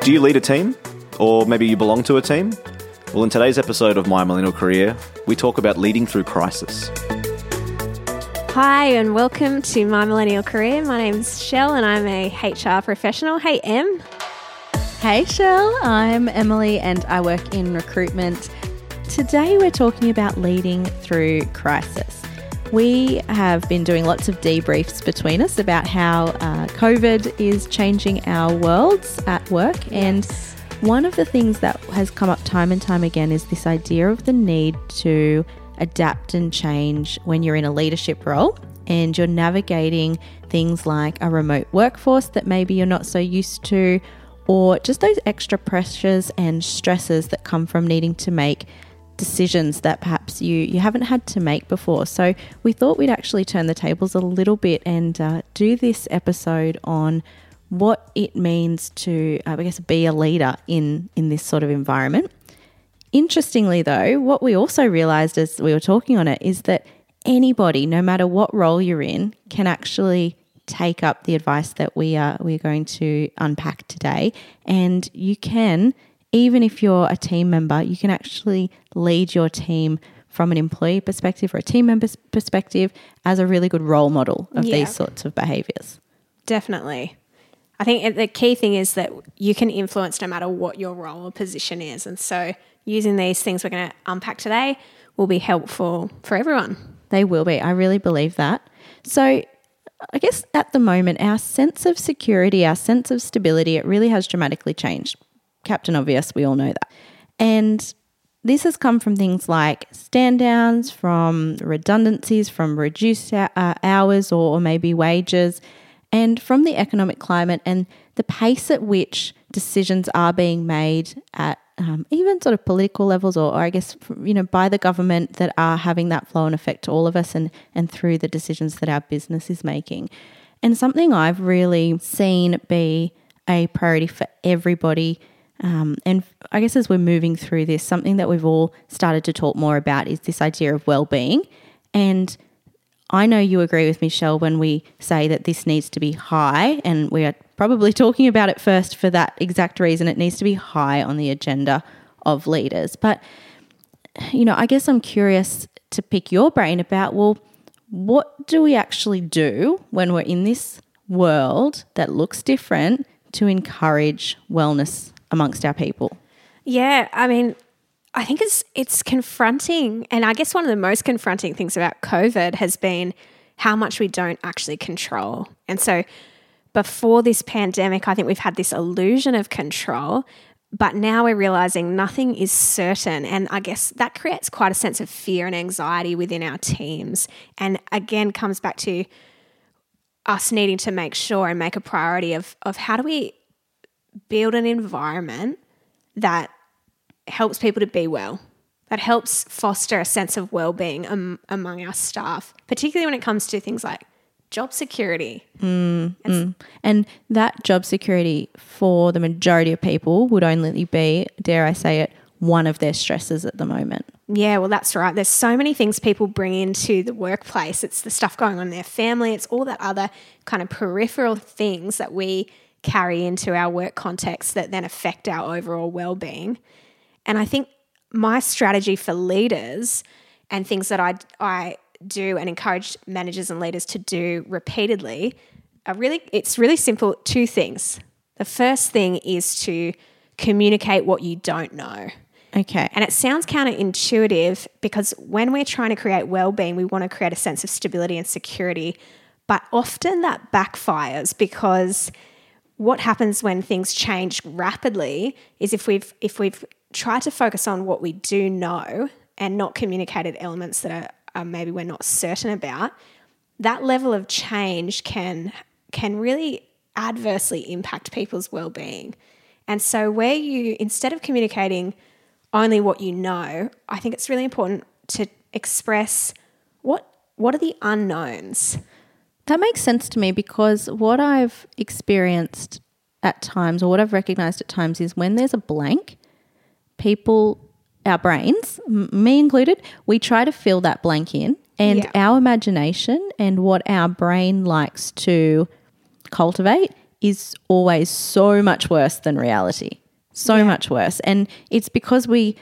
Do you lead a team? Or maybe you belong to a team? Well, in today's episode of My Millennial Career, we talk about leading through crisis. Hi and welcome to My Millennial Career. My name's Shell and I'm a HR professional. Hey, Em. Hey Shell, I'm Emily and I work in recruitment. Today we're talking about leading through crisis. We have been doing lots of debriefs between us about how COVID is changing our worlds at work. And one of the things that has come up time and time again is this idea of the need to adapt and change when you're in a leadership role and you're navigating things like a remote workforce that maybe you're not so used to, or just those extra pressures and stresses that come from needing to make decisions that perhaps you haven't had to make before. So we thought we'd actually turn the tables a little bit and do this episode on what it means to, be a leader in this sort of environment. Interestingly though, what we also realised as we were talking on it is that anybody, no matter what role you're in, can actually take up the advice that we're going to unpack today. And you can, even if you're a team member, you can actually lead your team from an employee perspective or a team member's perspective as a really good role model of these sorts of behaviours. Definitely. I think the key thing is that you can influence no matter what your role or position is. And so using these things we're going to unpack today will be helpful for everyone. They will be. I really believe that. So I guess at the moment, our sense of security, our sense of stability, it really has dramatically changed. Captain Obvious, we all know that. And this has come from things like stand downs, from redundancies, from reduced hours or maybe wages, and from the economic climate and the pace at which decisions are being made at even sort of political levels or I guess, by the government that are having that flow and effect to all of us and through the decisions that our business is making. And something I've really seen be a priority for everybody, and I guess as we're moving through this, something that we've all started to talk more about is this idea of well-being. And I know you agree with me, Shell, when we say that this needs to be high, and we are probably talking about it first for that exact reason. It needs to be high on the agenda of leaders. But, I guess I'm curious to pick your brain about, well, what do we actually do when we're in this world that looks different to encourage wellness amongst our people? Yeah, I think it's confronting, and I guess one of the most confronting things about COVID has been how much we don't actually control. And so before this pandemic, I think we've had this illusion of control, but now we're realising nothing is certain. And I guess that creates quite a sense of fear and anxiety within our teams. And again, comes back to us needing to make sure and make a priority of how do we build an environment that helps people to be well, that helps foster a sense of well-being among our staff, particularly when it comes to things like job security. And that job security for the majority of people would only be, dare I say it, one of their stresses at the moment. Yeah, well, that's right. There's so many things people bring into the workplace. It's the stuff going on in their family. It's all that other kind of peripheral things that we carry into our work context that then affect our overall well-being. And I think my strategy for leaders and things that I do and encourage managers and leaders to do repeatedly it's really simple. Two things. The first thing is to communicate what you don't know. Okay. And it sounds counterintuitive because when we're trying to create well-being, we want to create a sense of stability and security, but often that backfires because what happens when things change rapidly is if we've tried to focus on what we do know and not communicated elements that are maybe we're not certain about, that level of change can really adversely impact people's well-being. And so where you, instead of communicating only what you know, I think it's really important to express what are the unknowns. That makes sense to me because what I've experienced at times or what I've recognised at times is when there's a blank, people, our brains, me included, we try to fill that blank in and our imagination and what our brain likes to cultivate is always so much worse than reality. So much worse. And it's because we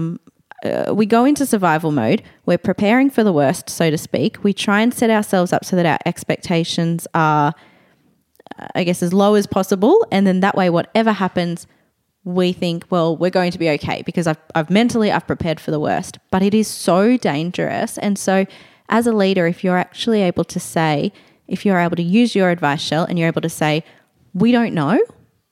go into survival mode. We're preparing for the worst, so to speak. We try and set ourselves up so that our expectations are, I guess, as low as possible. And then that way, whatever happens, we think, well, we're going to be okay because I've mentally prepared for the worst. But it is so dangerous. And so as a leader, if you're actually able to say, if you're able to use your advice, Shell, and you're able to say, we don't know,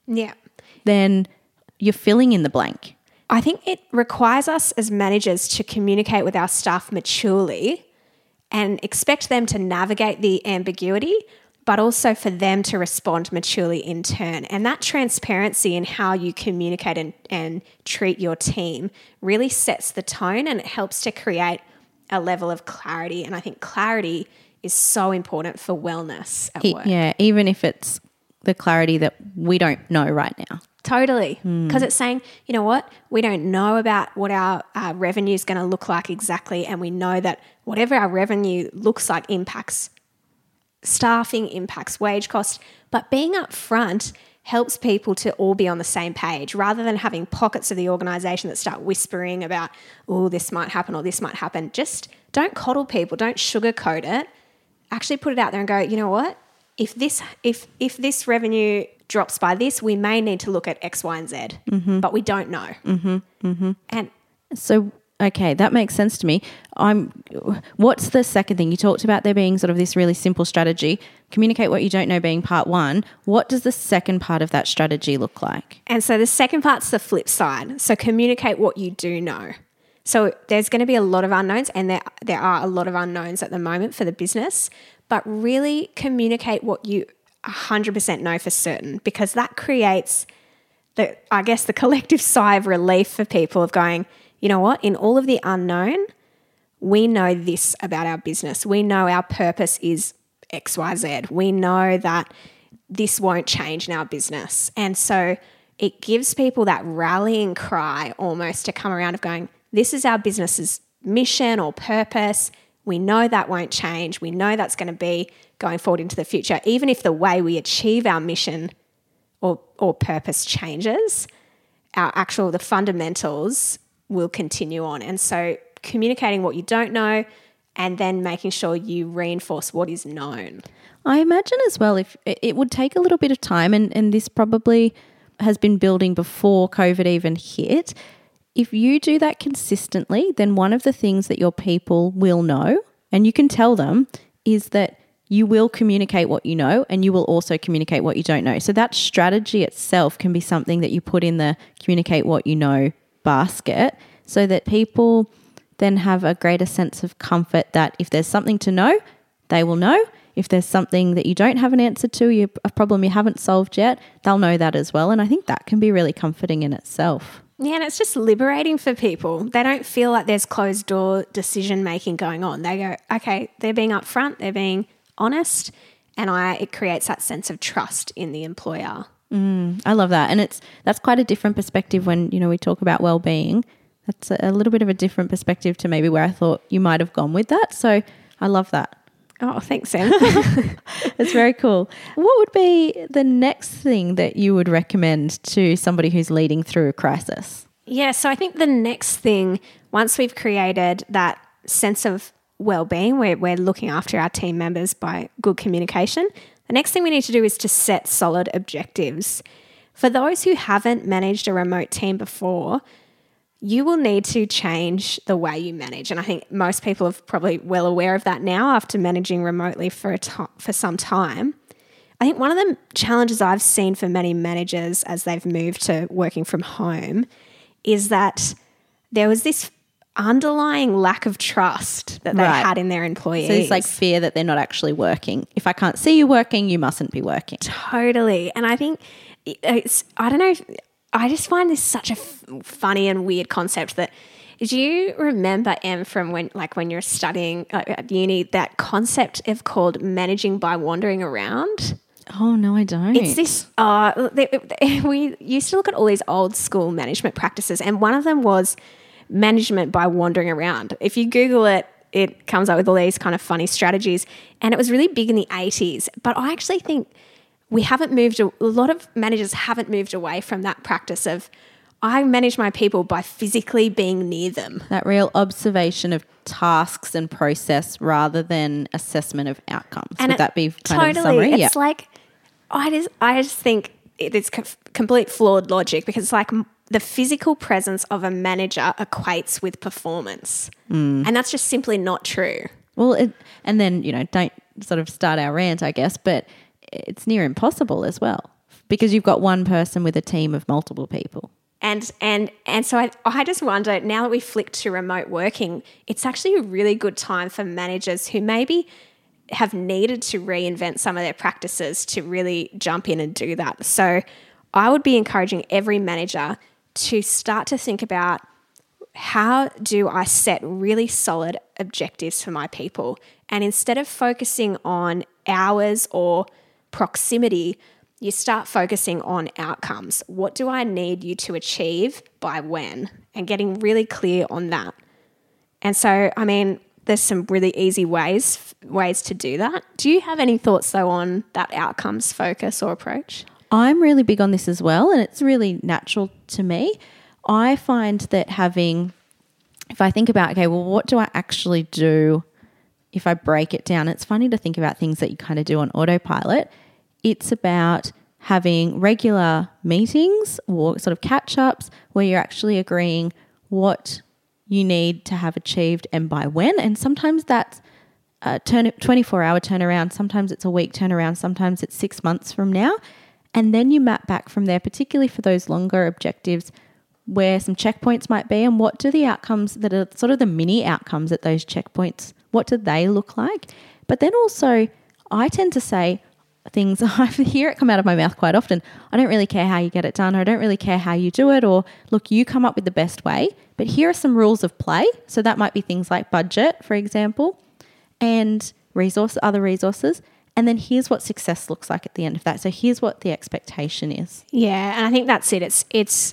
then you're filling in the blank. I think it requires us as managers to communicate with our staff maturely and expect them to navigate the ambiguity, but also for them to respond maturely in turn. And that transparency in how you communicate and treat your team really sets the tone, and it helps to create a level of clarity. And I think clarity is so important for wellness at work. Yeah, even if it's the clarity that we don't know right now. Totally. Because it's saying, you know what, we don't know about what our revenue is going to look like exactly. And we know that whatever our revenue looks like impacts staffing, impacts wage costs. But being upfront helps people to all be on the same page rather than having pockets of the organisation that start whispering about, oh, this might happen or this might happen. Just don't coddle people. Don't sugarcoat it. Actually put it out there and go, you know what, if this revenue drops by this, we may need to look at X, Y, and Z, but we don't know. And so, okay, that makes sense to me. What's the second thing? You talked about there being sort of this really simple strategy, communicate what you don't know being part one. What does the second part of that strategy look like? And so the second part's the flip side. So communicate what you do know. So there's going to be a lot of unknowns, and there are a lot of unknowns at the moment for the business, but really communicate what you 100% know for certain, because that creates the collective sigh of relief for people of going, you know what, in all of the unknown, we know this about our business. We know our purpose is X, Y, Z. We know that this won't change in our business. And so it gives people that rallying cry almost to come around of going, this is our business's mission or purpose. We know that won't change. We know that's going to be going forward into the future. Even if the way we achieve our mission or purpose changes, the fundamentals will continue on. And so communicating what you don't know and then making sure you reinforce what is known. I imagine as well, if it would take a little bit of time, and this probably has been building before COVID even hit. If you do that consistently, then one of the things that your people will know, and you can tell them, is that you will communicate what you know, and you will also communicate what you don't know. So that strategy itself can be something that you put in the communicate what you know basket, so that people then have a greater sense of comfort that if there's something to know, they will know. If there's something that you don't have an answer to, a problem you haven't solved yet, they'll know that as well. And I think that can be really comforting in itself. Yeah, and it's just liberating for people. They don't feel like there's closed door decision making going on. They go, okay, they're being upfront, they're being honest, and it creates that sense of trust in the employer. I love that. And that's quite a different perspective when, we talk about well-being. That's a little bit of a different perspective to maybe where I thought you might have gone with that. So I love that. Oh, thanks, Sam. It's very cool. What would be the next thing that you would recommend to somebody who's leading through a crisis? Yeah, so I think the next thing, once we've created that sense of well-being, where we're looking after our team members by good communication, the next thing we need to do is to set solid objectives. For those who haven't managed a remote team before, you will need to change the way you manage. And I think most people are probably well aware of that now after managing remotely for some time. I think one of the challenges I've seen for many managers as they've moved to working from home is that there was this underlying lack of trust that they had in their employees. So it's like fear that they're not actually working. If I can't see you working, you mustn't be working. Totally. And I think I just find this such a funny and weird concept that, do you remember, Em, from when you're studying at uni, that concept of called managing by wandering around? Oh, no, I don't. It's this, we used to look at all these old school management practices, and one of them was management by wandering around. If you Google it, it comes up with all these kind of funny strategies, and it was really big in the 80s. But I actually think a lot of managers haven't moved away from that practice of, I manage my people by physically being near them. That real observation of tasks and process rather than assessment of outcomes. And would that be kind totally, of a summary? It's like, I just think it's complete flawed logic, because it's like the physical presence of a manager equates with performance. And that's just simply not true. Well, and then, don't sort of start our rant, I guess, but it's near impossible as well, because you've got one person with a team of multiple people. And so I just wonder, now that we flicked to remote working, it's actually a really good time for managers who maybe have needed to reinvent some of their practices to really jump in and do that. So I would be encouraging every manager to start to think about, how do I set really solid objectives for my people? And instead of focusing on hours or proximity, you start focusing on outcomes. What do I need you to achieve by when? And getting really clear on that. And so, there's some really easy ways to do that. Do you have any thoughts, though, on that outcomes focus or approach? I'm really big on this as well, and it's really natural to me. I find that if I think about, okay, well, what do I actually do if I break it down? It's funny to think about things that you kind of do on autopilot. It's about having regular meetings or sort of catch-ups where you're actually agreeing what you need to have achieved and by when. And sometimes that's a 24-hour turnaround. Sometimes it's a week turnaround. Sometimes it's 6 months from now. And then you map back from there, particularly for those longer objectives, where some checkpoints might be, and what do the outcomes that are sort of the mini outcomes at those checkpoints, what do they look like? But then also, I tend to say things, I hear it come out of my mouth quite often, I don't really care how you get it done, or I don't really care how you do it, or look, you come up with the best way, but here are some rules of play. So that might be things like budget, for example, and other resources. And then here's what success looks like at the end of that. So here's what the expectation is. Yeah, and I think that's it. It's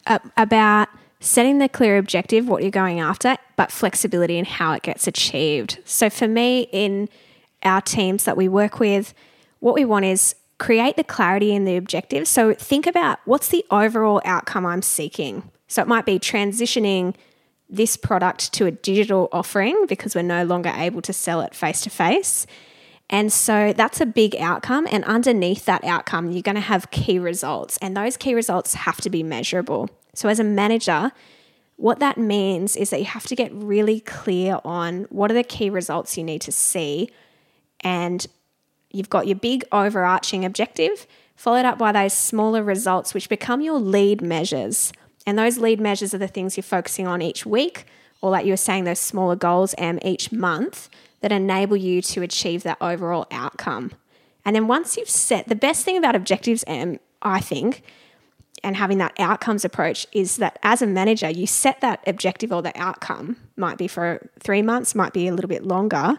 about setting the clear objective, what you're going after, but flexibility in how it gets achieved. So for me, in our teams that we work with, what we want is create the clarity in the objective. So think about, what's the overall outcome I'm seeking? So it might be transitioning this product to a digital offering because we're no longer able to sell it face-to-face. And so that's a big outcome. And underneath that outcome, you're going to have key results. And those key results have to be measurable. So as a manager, what that means is that you have to get really clear on what are the key results you need to see. And you've got your big overarching objective, followed up by those smaller results, which become your lead measures. And those lead measures are the things you're focusing on each week, or like you were saying, those smaller goals each month that enable you to achieve that overall outcome. And then once you've set, the best thing about objectives, I think, and having that outcomes approach is that as a manager, you set that objective or the outcome, might be for 3 months, might be a little bit longer.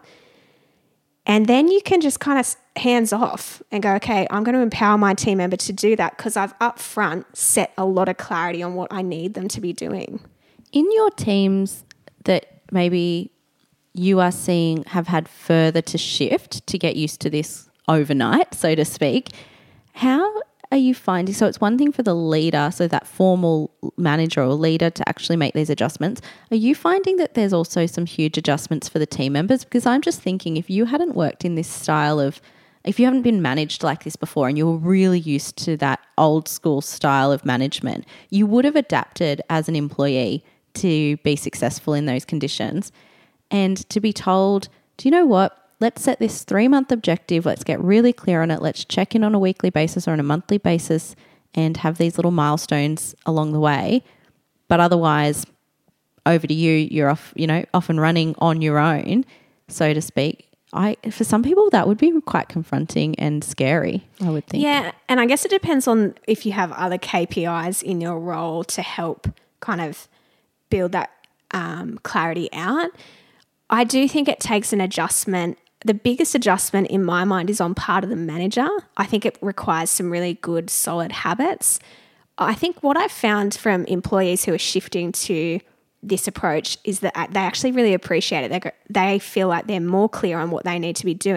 And then you can just kind of hands off and go, okay, I'm going to empower my team member to do that because I've up front set a lot of clarity on what I need them to be doing. In your teams that maybe you are seeing have had further to shift to get used to this overnight, so to speak, how are you finding, so it's one thing for the leader, so that formal manager or leader to actually make these adjustments. Are you finding that there's also some huge adjustments for the team members? Because I'm just thinking, if you hadn't worked in this style of, if you haven't been managed like this before and you're really used to that old school style of management, you would have adapted as an employee to be successful in those conditions. And to be told, do you know what? Let's set this 3-month objective. Let's get really clear on it. Let's check in on a weekly basis or on a monthly basis and have these little milestones along the way. But otherwise, over to you. You're off, off and running on your own, so to speak. For some people, that would be quite confronting and scary, I would think. Yeah, and I guess it depends on if you have other KPIs in your role to help kind of build that clarity out. I do think it takes an adjustment. The biggest adjustment in my mind is on part of the manager. I think it requires some really good, solid habits. I think what I've found from employees who are shifting to this approach is that they actually really appreciate it. They feel like they're more clear on what they need to be doing,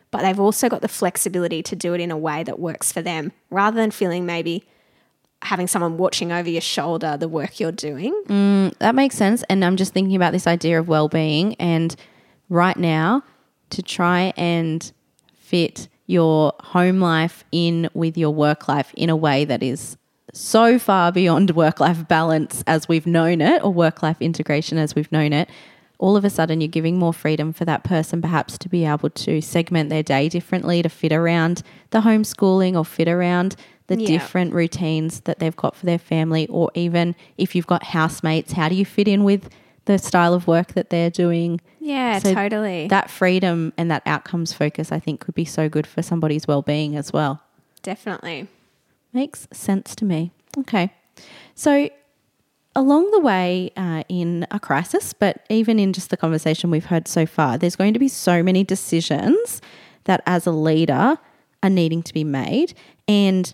but they've also got the flexibility to do it in a way that works for them, rather than feeling maybe having someone watching over your shoulder the work you're doing. That makes sense. And I'm just thinking about this idea of well-being, and right now to try and fit your home life in with your work life in a way that is so far beyond work-life balance as we've known it, or work-life integration as we've known it. All of a sudden you're giving more freedom for that person perhaps to be able to segment their day differently to fit around the homeschooling or fit around the different routines that they've got for their family, or even if you've got housemates, how do you fit in with the style of work that they're doing? Yeah, So totally. That freedom and that outcomes focus, I think, could be so good for somebody's well-being as well. Definitely. Makes sense to me. Okay. So along the way in a crisis, but even in just the conversation we've heard so far, there's going to be so many decisions that as a leader are needing to be made, and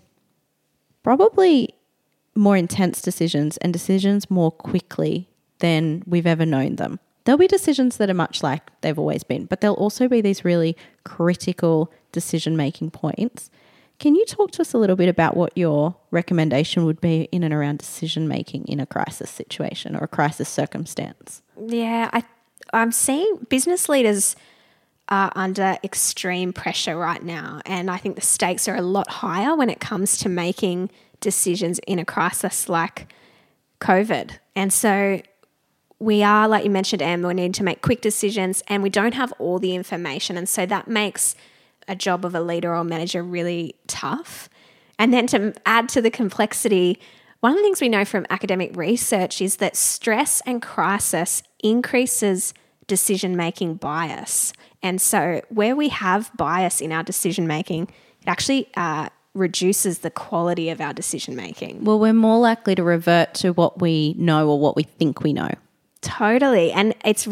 probably more intense decisions and decisions more quickly than we've ever known them. There'll be decisions that are much like they've always been, but there'll also be these really critical decision-making points. Can you talk to us a little bit about what your recommendation would be in and around decision-making in a crisis situation or a crisis circumstance? Yeah, I'm seeing business leaders are under extreme pressure right now, and I think the stakes are a lot higher when it comes to making decisions in a crisis like COVID. And so we are, like you mentioned, Em, we need to make quick decisions and we don't have all the information. And so that makes a job of a leader or manager really tough. And then to add to the complexity, one of the things we know from academic research is that stress and crisis increases decision-making bias. And so where we have bias in our decision-making, it actually reduces the quality of our decision-making. Well, we're more likely to revert to what we know or what we think we know. Totally. And it's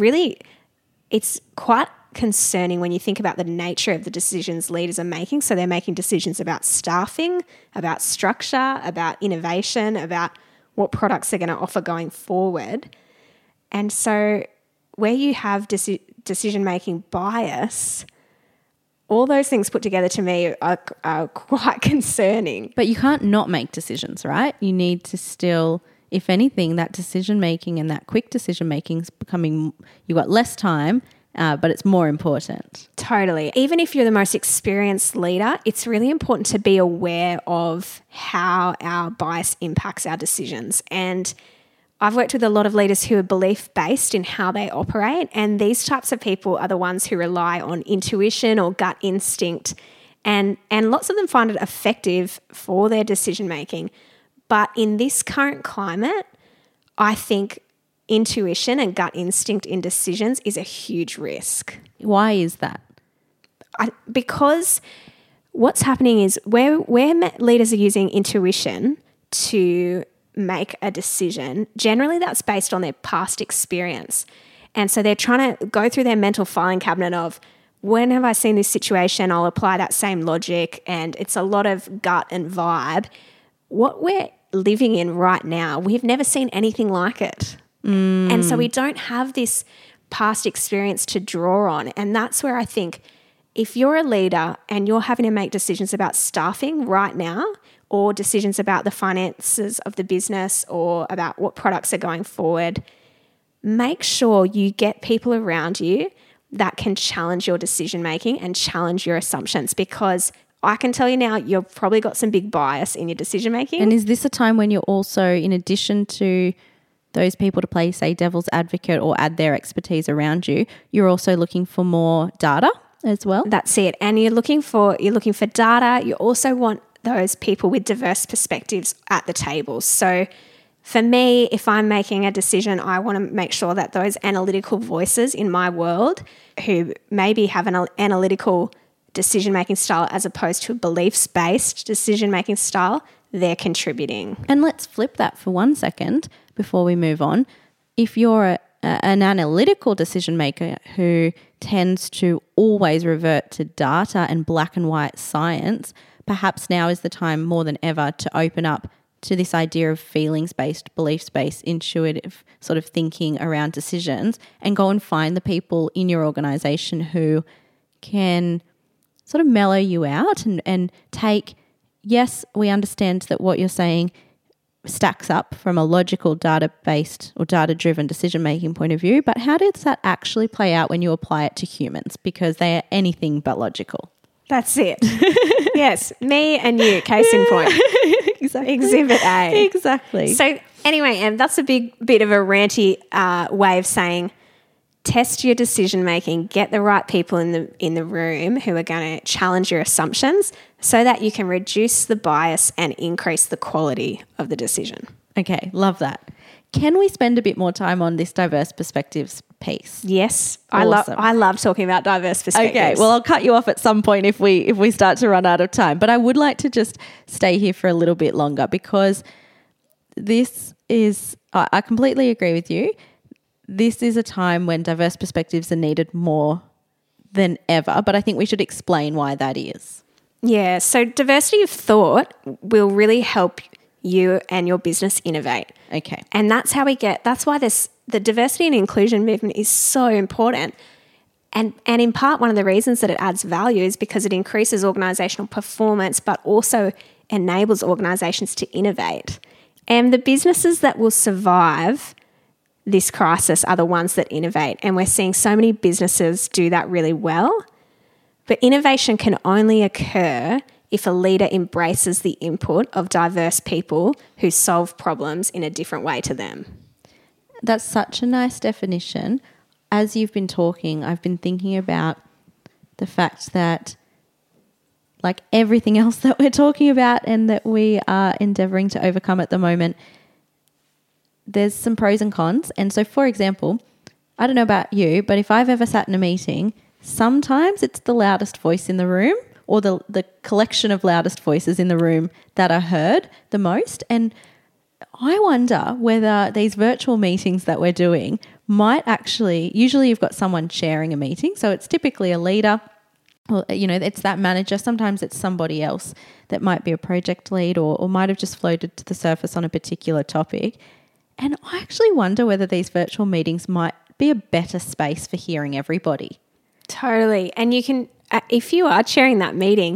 quite concerning when you think about the nature of the decisions leaders are making. So they're making decisions about staffing, about structure, about innovation, about what products they're going to offer going forward. And so where you have decision-making bias, all those things put together to me are quite concerning. But you can't not make decisions, right? You need to still, if anything, that decision-making and that quick decision-making is becoming, you've got less time, but it's more important. Totally. Even if you're the most experienced leader, it's really important to be aware of how our bias impacts our decisions. And I've worked with a lot of leaders who are belief-based in how they operate, and these types of people are the ones who rely on intuition or gut instinct, and lots of them find it effective for their decision-making. But in this current climate, I think intuition and gut instinct in decisions is a huge risk. Why is that? Because what's happening is where leaders are using intuition to make a decision, generally that's based on their past experience. And so they're trying to go through their mental filing cabinet of, when have I seen this situation? I'll apply that same logic. And it's a lot of gut and vibe. What we're living in right now, we've never seen anything like it. And so we don't have this past experience to draw on. And that's where I think if you're a leader and you're having to make decisions about staffing right now, or decisions about the finances of the business, or about what products are going forward, make sure you get people around you that can challenge your decision-making and challenge your assumptions, because I can tell you now, you've probably got some big bias in your decision-making. And is this a time when you're also, in addition to those people to play, say, devil's advocate or add their expertise around you, you're also looking for more data as well? That's it. And you're looking for data. You also want those people with diverse perspectives at the table. So for me, if I'm making a decision, I want to make sure that those analytical voices in my world who maybe have an analytical decision-making style as opposed to a beliefs-based decision-making style, they're contributing. And let's flip that for 1 second before we move on. If you're an analytical decision maker who tends to always revert to data and black and white science, perhaps now is the time more than ever to open up to this idea of feelings-based, beliefs-based, intuitive sort of thinking around decisions, and go and find the people in your organisation who can sort of mellow you out and take, yes, we understand that what you're saying stacks up from a logical, data-based or data-driven decision-making point of view, but how does that actually play out when you apply it to humans? Because they are anything but logical. That's it. Yes, me and you, case in point. Exactly. Exhibit A. Exactly. So anyway, Em, that's a big bit of a ranty way of saying test your decision making, get the right people in the room who are going to challenge your assumptions so that you can reduce the bias and increase the quality of the decision. Okay, love that. Can we spend a bit more time on this diverse perspectives piece? Yes, Awesome. I love talking about diverse perspectives. Okay, well, I'll cut you off at some point if we start to run out of time. But I would like to just stay here for a little bit longer because this is, I completely agree with you. This is a time when diverse perspectives are needed more than ever, but I think we should explain why that is. Yeah, so diversity of thought will really help you and your business innovate. Okay. And that's how that's why the diversity and inclusion movement is so important. And in part, one of the reasons that it adds value is because it increases organisational performance, but also enables organisations to innovate. And the businesses that will survive this crisis are the ones that innovate. And we're seeing so many businesses do that really well. But innovation can only occur if a leader embraces the input of diverse people who solve problems in a different way to them. That's such a nice definition. As you've been talking, I've been thinking about the fact that, like everything else that we're talking about and that we are endeavouring to overcome at the moment, there's some pros and cons. And so, for example, I don't know about you, but if I've ever sat in a meeting, sometimes it's the loudest voice in the room or the collection of loudest voices in the room that are heard the most. And I wonder whether these virtual meetings that we're doing might actually, usually you've got someone chairing a meeting, so it's typically a leader, or, you know, it's that manager. Sometimes it's somebody else that might be a project lead or might have just floated to the surface on a particular topic. And I actually wonder whether these virtual meetings might be a better space for hearing everybody. Totally. And you can, if you are chairing that meeting,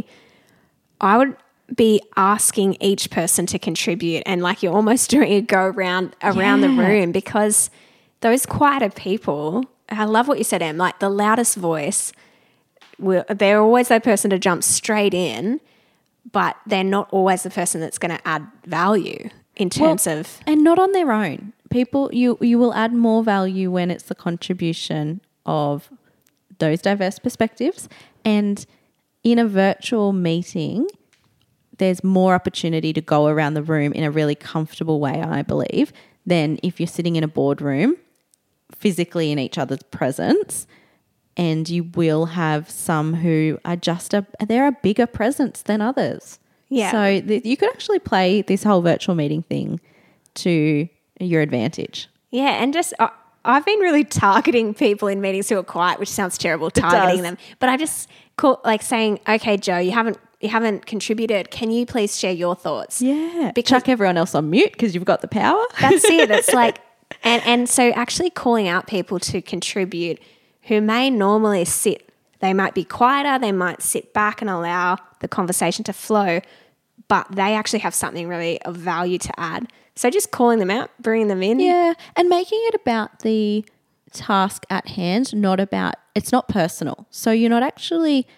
I would be asking each person to contribute, and like you're almost doing a go around the room, because those quieter people, I love what you said, Em, like the loudest voice, they're always that person to jump straight in, but they're not always the person that's going to add value in terms of... And not on their own. People, you will add more value when it's the contribution of those diverse perspectives. And in a virtual meeting, there's more opportunity to go around the room in a really comfortable way, I believe, than if you're sitting in a boardroom physically in each other's presence. And you will have some who are they're a bigger presence than others. Yeah. So you could actually play this whole virtual meeting thing to your advantage. Yeah, and just I've been really targeting people in meetings who are quiet, which sounds terrible, targeting them. But I just saying, okay, Joe, you haven't contributed. Can you please share your thoughts? Yeah. Chuck everyone else on mute because you've got the power. That's it. It's like, and so actually calling out people to contribute who may normally they might be quieter, they might sit back and allow the conversation to flow, but they actually have something really of value to add. So just calling them out, bringing them in. Yeah, and making it about the task at hand, it's not personal. So you're not actually,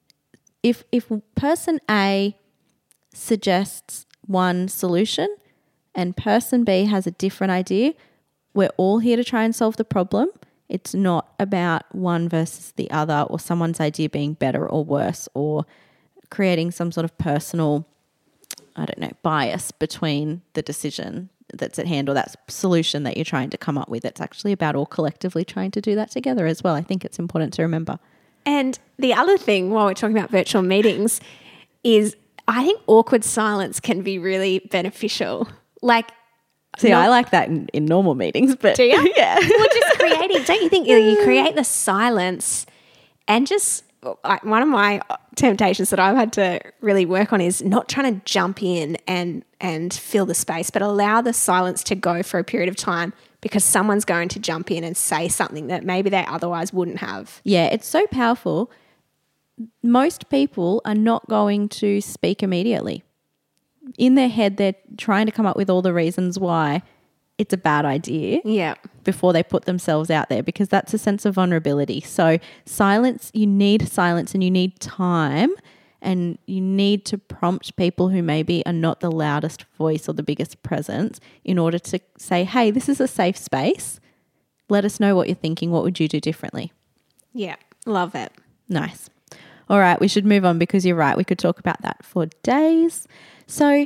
if person A suggests one solution and person B has a different idea, we're all here to try and solve the problem. It's not about one versus the other or someone's idea being better or worse or creating some sort of personal, bias between the decision that's at hand or that solution that you're trying to come up with. It's actually about all collectively trying to do that together as well. I think it's important to remember. And the other thing while we're talking about virtual meetings is I think awkward silence can be really beneficial. I like that in normal meetings, but do you? Yeah. Well, just creating, don't you think you create the silence and just one of my temptations that I've had to really work on is not trying to jump in and fill the space, but allow the silence to go for a period of time because someone's going to jump in and say something that maybe they otherwise wouldn't have. Yeah, it's so powerful. most people are not going to speak immediately. In their head, they're trying to come up with all the reasons why it's a bad idea before they put themselves out there, because that's a sense of vulnerability. So silence, you need silence and you need time, and you need to prompt people who maybe are not the loudest voice or the biggest presence in order to say, hey, this is a safe space. Let us know what you're thinking. What would you do differently? Yeah, love it. Nice. All right, we should move on because you're right. We could talk about that for days. So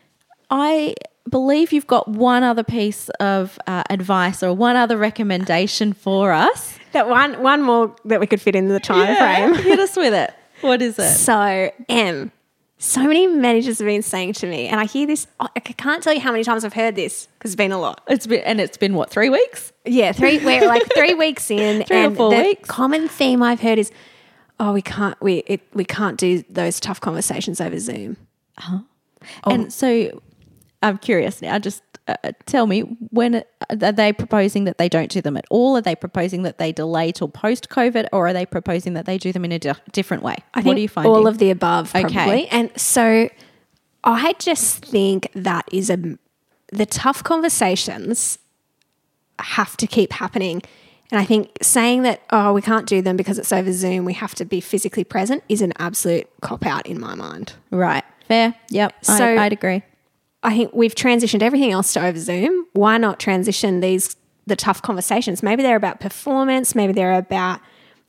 I believe you've got one other piece of advice or one other recommendation for us. That one more that we could fit in the time frame. Hit us with it. What is it? So, so many managers have been saying to me, and I hear this, I can't tell you how many times I've heard this because it's been a lot. It's been what, 3 weeks? Yeah, we're like 3 weeks in. 3 or 4 weeks. Common theme I've heard is, we can't do those tough conversations over Zoom. Uh-huh. And so I'm curious now, just tell me, when are they proposing that they don't do them at all? Are they proposing that they delay till post-COVID, or are they proposing that they do them in a different way? I think what are you finding? all of the above, probably. Okay. And so I just think that is the tough conversations have to keep happening. And I think saying that, we can't do them because it's over Zoom, we have to be physically present, is an absolute cop-out in my mind. Right. Fair. Yep. So I'd agree. I think we've transitioned everything else to over Zoom. Why not transition the tough conversations? Maybe they're about performance. Maybe they're about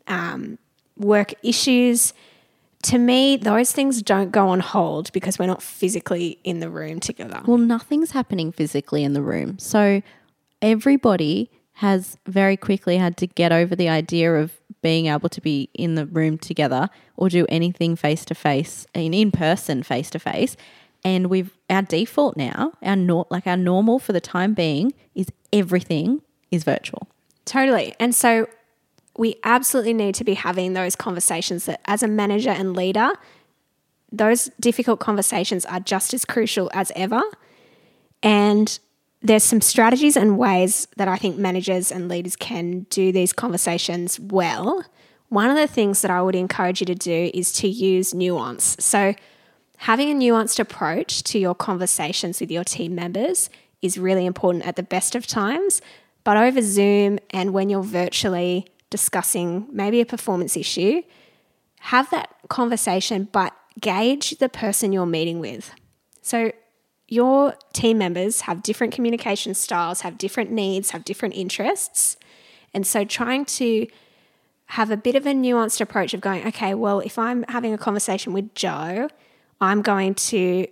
work issues. To me, those things don't go on hold because we're not physically in the room together. Well, nothing's happening physically in the room. So everybody has very quickly had to get over the idea of being able to be in the room together or do anything face-to-face, in person face-to-face. And our default now, our normal for the time being is everything is virtual. Totally. And so we absolutely need to be having those conversations that as a manager and leader, those difficult conversations are just as crucial as ever. And there's some strategies and ways that I think managers and leaders can do these conversations well. One of the things that I would encourage you to do is to use nuance. So having a nuanced approach to your conversations with your team members is really important at the best of times, but over Zoom and when you're virtually discussing maybe a performance issue, have that conversation, but gauge the person you're meeting with. So your team members have different communication styles, have different needs, have different interests. And so trying to have a bit of a nuanced approach of going, okay, well, if I'm having a conversation with Joe, I'm going to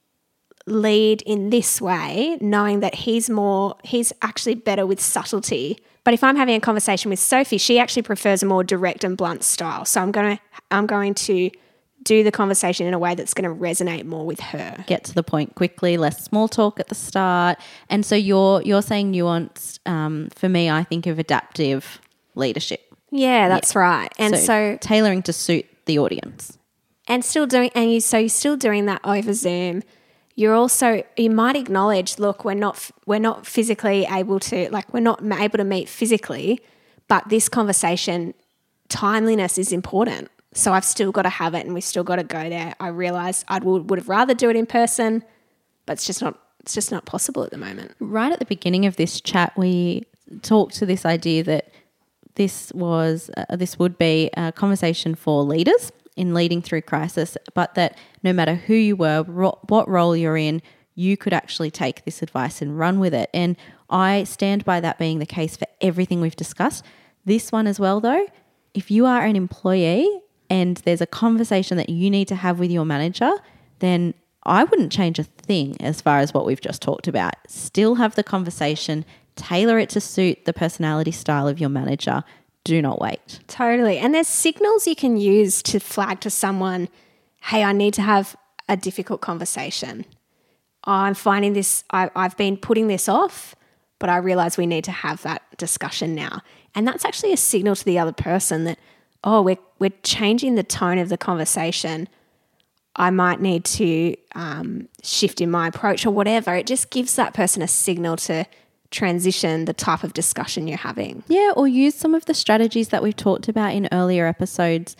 lead in this way, knowing that he's actually better with subtlety. But if I'm having a conversation with Sophie, she actually prefers a more direct and blunt style. So I'm going to do the conversation in a way that's going to resonate more with her. Get to the point quickly, less small talk at the start. And so you're saying nuanced. For me, I think of adaptive leadership. Yeah, that's right. And so tailoring to suit the audience. And you're still doing that over Zoom. You might acknowledge, look, we're not physically able to, we're not able to meet physically, but this conversation, timeliness is important. So I've still got to have it and we've still got to go there. I realise I would have rather do it in person, but it's just not possible at the moment. Right at the beginning of this chat, we talked to this idea that this would be a conversation for leaders in leading through crisis, but that no matter who you were, what role you're in, you could actually take this advice and run with it. And I stand by that being the case for everything we've discussed. This one as well, though, if you are an employee and there's a conversation that you need to have with your manager, then I wouldn't change a thing as far as what we've just talked about. Still have the conversation, tailor it to suit the personality style of your manager. Do not wait. Totally. And there's signals you can use to flag to someone, hey, I need to have a difficult conversation. I'm finding this, I've been putting this off, but I realise we need to have that discussion now. And that's actually a signal to the other person that, we're changing the tone of the conversation. I might need to shift in my approach or whatever. It just gives that person a signal to transition the type of discussion you're having. Yeah, or use some of the strategies that we've talked about in earlier episodes.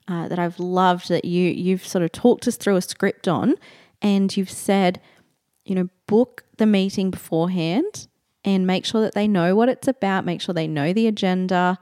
that I've loved that you've sort of talked us through a script on, and you've said, book the meeting beforehand and make sure that they know what it's about, make sure they know the agenda,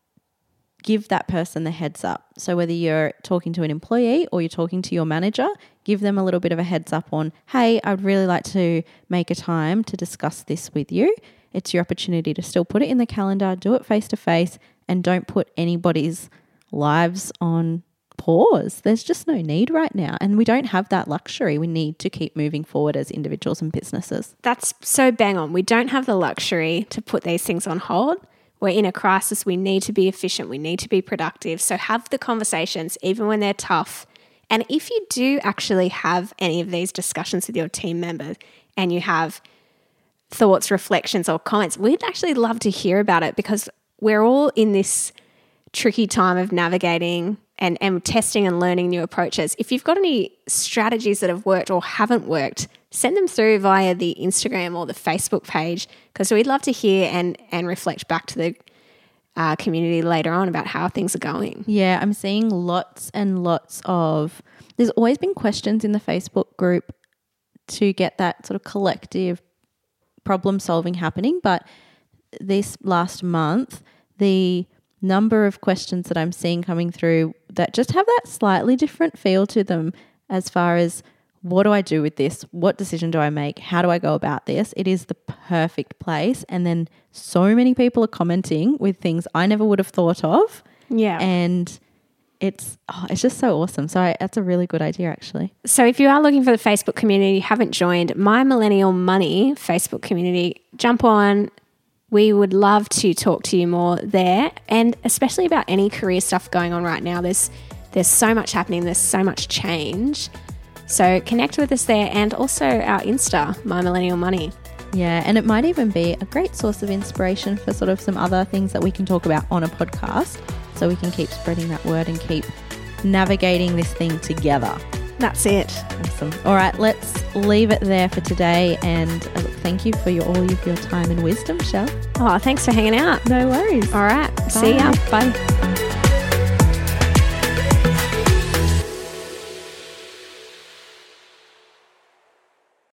give that person the heads up. So whether you're talking to an employee or you're talking to your manager, give them a little bit of a heads up on, hey, I'd really like to make a time to discuss this with you. It's your opportunity to still put it in the calendar, do it face to face, and don't put anybody's lives on pause. There's just no need right now. And we don't have that luxury. We need to keep moving forward as individuals and businesses. That's so bang on. We don't have the luxury to put these things on hold. We're in a crisis. We need to be efficient. We need to be productive. So have the conversations, even when they're tough. And if you do actually have any of these discussions with your team members and you have thoughts, reflections, or comments, we'd actually love to hear about it, because we're all in this tricky time of navigating and testing and learning new approaches. If you've got any strategies that have worked or haven't worked, send them through via the Instagram or the Facebook page, because we'd love to hear and reflect back to the community later on about how things are going. Yeah, I'm seeing lots and lots of, there's always been questions in the Facebook group to get that sort of collective problem solving happening. But this last month, the number of questions that I'm seeing coming through that just have that slightly different feel to them, as far as, what do I do with this? What decision do I make? How do I go about this? It is the perfect place. And then so many people are commenting with things I never would have thought of. Yeah. And it's just so awesome. So that's a really good idea, actually. So if you are looking for the Facebook community, you haven't joined My Millennial Money Facebook community, jump on. We would love to talk to you more there, and especially about any career stuff going on right now. There's so much happening. There's so much change. So connect with us there, and also our Insta, My Millennial Money. Yeah, and it might even be a great source of inspiration for sort of some other things that we can talk about on a podcast, so we can keep spreading that word and keep navigating this thing together. That's it. Awesome. All right, let's leave it there for today. And thank you for all of your time and wisdom, Shell. Oh, thanks for hanging out. No worries. All right. Bye. See ya. Bye.